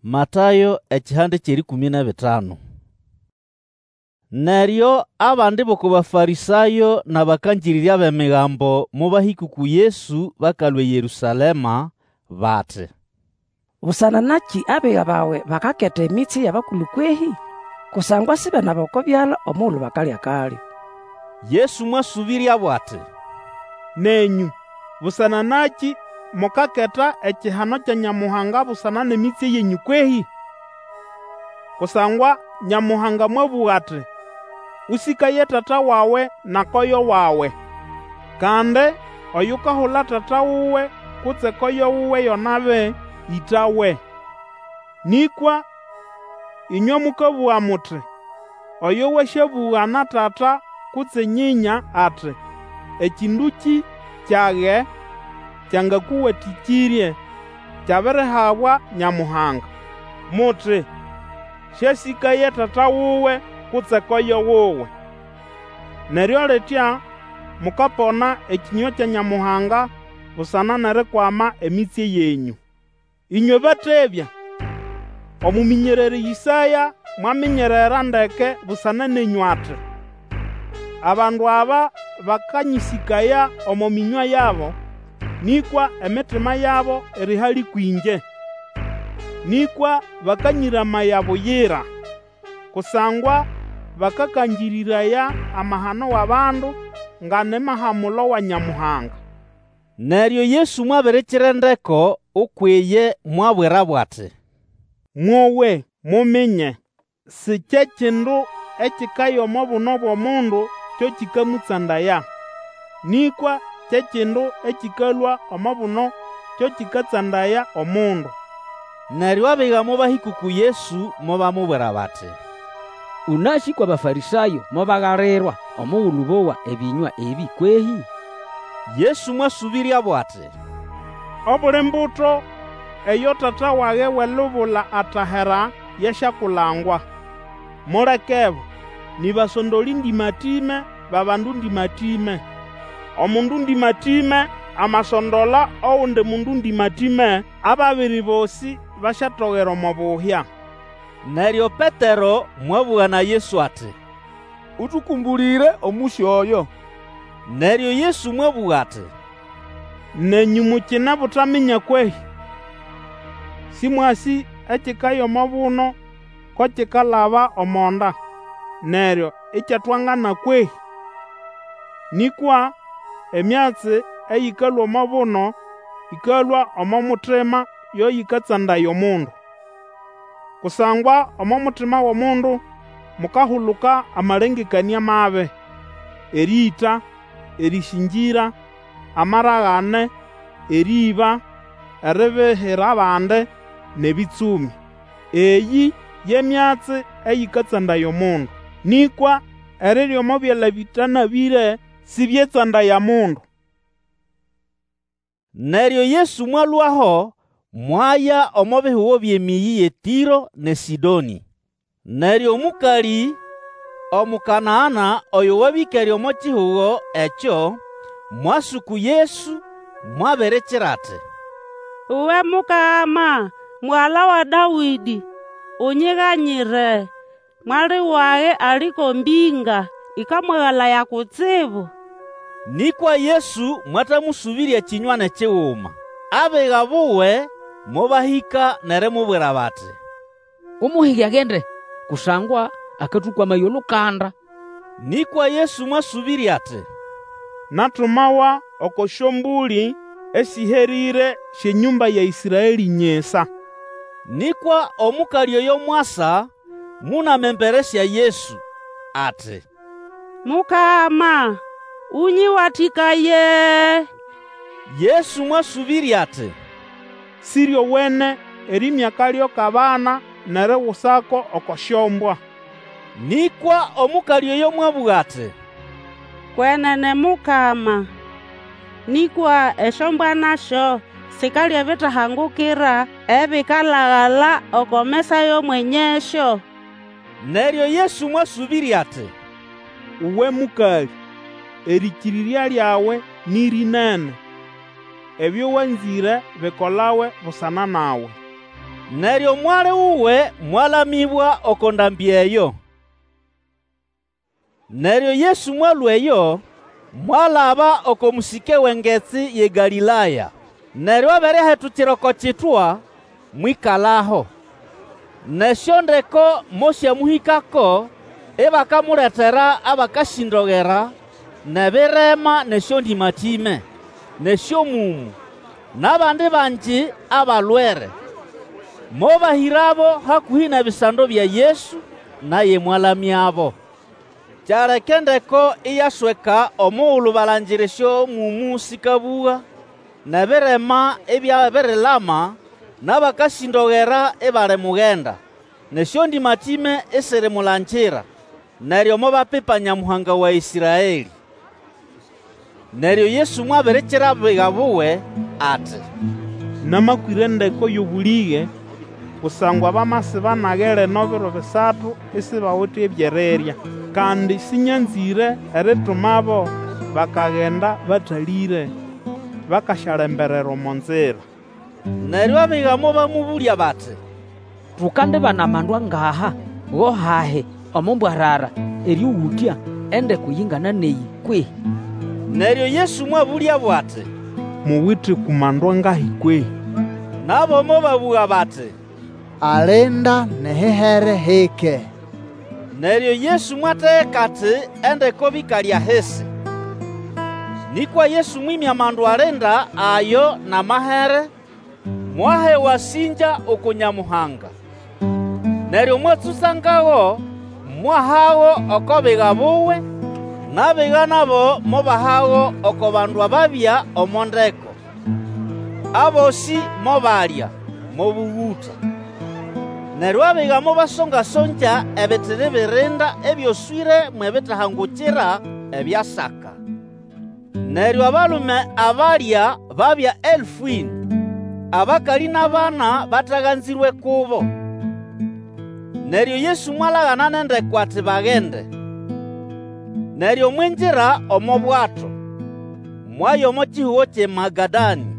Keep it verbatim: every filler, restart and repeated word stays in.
Matayo ekihande kyeri kumi na bitano. Neryo abandi boko bafarisayo nabakanjirira b'emigambo mubahika ku Yesu bakalwe Yerusalema bati, busana naki abega bawe bakaketa emitsi y'abakulu kwehi kusangwa sibe naboko byala omulu bakalya kali. Yesu mwasubirya bwati, nenyu busana naki mukaketa ekihano kya Nyamuhanga busana n'emitsi yenyu kwehi? Kusangwa Nyamuhanga mwabuga ati, usikaye tata wawe na koyo wawe, kandi oyukahula tata wuwe kutse koyo wuwe yonabe itawe. Nikwa inywe mukabuga muti, oyo weshabuga na tata kutse nyinya ati, ekinduki kyage kyangakuwatikirye kyabirehabwa Nyamuhanga. Muti, shesikaye tata wuwe kutse koyo wuwe. Neryo litya mukapona ekinywa kya Nyamuhanga busana nerikwama emitsi yenyu. Inywe batebya, omuminyereri Yisaya mwaminyerera ndeke busana nenyu ati, abandu aba bakanyisikaya omu minywa yabo, nikwa emitima yabo erihali kwinje. Nikwa bakanyiramaya buyira, kusangwa bakakanjiriraya amahano w'abandu nga nemahamulo wa Nyamuhanga. Neryo Yesu mwabirekera ndeko ukwiye mwabwira bwati, mwowe muminye si kye kindu ekikaya omu buno bw'omundu kyo kikamutsandaya, nikwa kye kindu ekikalwa omu buno kyo kikatsandaya omundu. Neryo abiga mubahika ku Yesu mubamubwira bati, unashi kwa bafarisayo mubagarirwa omughulhu bowa ebinywa ebi kwehi? Yesu mwasubirya bwati, obuli mbuto eyo tata wage welubula atahera yeshakulangwa. Mulekebo nibasondoli ndimatime babandu ndimatime. Omundu ndimatime amasondola oundi mundu ndimatime, ababiri bosi bashatogera omu buhya. Neryo Petero mwabuga na Yesu ati, utukumbulire omushi oyo. Neryo Yesu mwabuga ati, nenyu mukina butaminya kwehi? Simwasi ekikaya omu buno ko kikalaba omonda, neryo ikyatwangana kwehi? Nikwa emyatsi eyikalwa omu buno ikalwa omu mutima yo yikatsandaya omundu. Kusangwa omu mutima w'omundu mukahuluka amalengekania mabe, erita, erishingira, amaraghane, eriba, eribihira abandi, nebitsumi. Eyi y'emyatsi eyikatsandaya omundu. Nikwa erirya omu byala bitanabire sibyetsandaya mundu. Neryo Yesu mwalwaho mwaya omu bihugo by'emiyi ye Tiro ne Sidoni. Neryo omukali omukanaana oyo wabikerye omu kihugo ekyo mwasuku Yesu mwabirekera ati, uwe Mukama, mwala wa Dawidi, unyighanyire, mwali wage aliko mbinga ikamweghalaya kutsibu. Nikwa Yesu mwatamusubirya kinywa nekighuma. Abiga buwe mubahika nerimubwira bati, umuhigi agende kusangwa akatukwamayo lukanda. Nikwa Yesu mwasubirya ati, natumawa oko shombuli esiherire shenyumba ya Isiraeli nyesa. Nikwa omukali oyo mwasa munamemberesya Yesu ati, Mukama, unyiwatikaye. Yesu mwasubirya ati, siryo wene erimyaka ly'okabana nerighusako oko shombwa. Nikwa omukali oyo mwabuga ati, kwenene Mukama, nikwa eshombwa nasho sikalya bitahangukira ebikalaghala oko mesa y'omwenyesho. Neryo Yesu mwasubirya ati, uwe mukali, erikirirya lyawe nirinene, ebyo wanzire bikolawe busana nawe. Neryo mwali uwe mwalamibwa okondambi eyo. Neryo Yesu mwalu eyo mwalaba okomusike w'engetsi ye Galilaya. Neryo aberehetu chiroko chitwa mwikalaho. Neshondeko mosya muhikako ebakamuletera abakashindogera nebirema neshondimatime neshomumu n'abandi banji abalwere. Mobahirabo hakuhi na bisando bya Yesu naye mwalamyabo. Charekendeko iyasweka omuulu balanjiresyo mumu sikabuga nebirema ebya birilama n'abakashindogera ebale mugenda neshondimatime esere mulanjira. Neryo mobapipa Nyamuhanga wa Isiraeli. Neryo Yesu mwaberekera abiga buwe ati, namakwirendeko y'obulige kusangwa bamasi banagere nobiro bisatu isi bawuthi ebyererya kandi sinyanzire eritumabo bakagenda batalire bakashalemberera omonzira. Neryo abigamo bamubulya bati, tukande banamandwa ngaha go hahe omumbwarara eriwutya ende kuyingana neyi kwe. Neryo Yesu mwabulya bwati, muwiti kumandwa ngahi kwe. Nabo mobabuga bati, alinda nehehere heke. Neryo Yesu mwateeka ati ende kobikalya hesi. Nikwa Yesu mwimya mandu alinda ayo na mahere mwahe wasinja okunyamuhanga. Neryo mwatsusangago mwahago okobiga buwe nabiga nabo mobahago oko bandu ababya omondeko. Abosi mobalya mobuguta. Neryo abiga mobasonga sonja ebitiri birinda ebyoswire mwebitahangukira ebyasaka. Neryo abalume abalya babya elfwini, abakali n'abana bataganzirwe kubo. Neryo Yesu mwalagana nendeko ati bagende. Neryo mwinjira omo bwato mwayo omo chihuo che Magadani.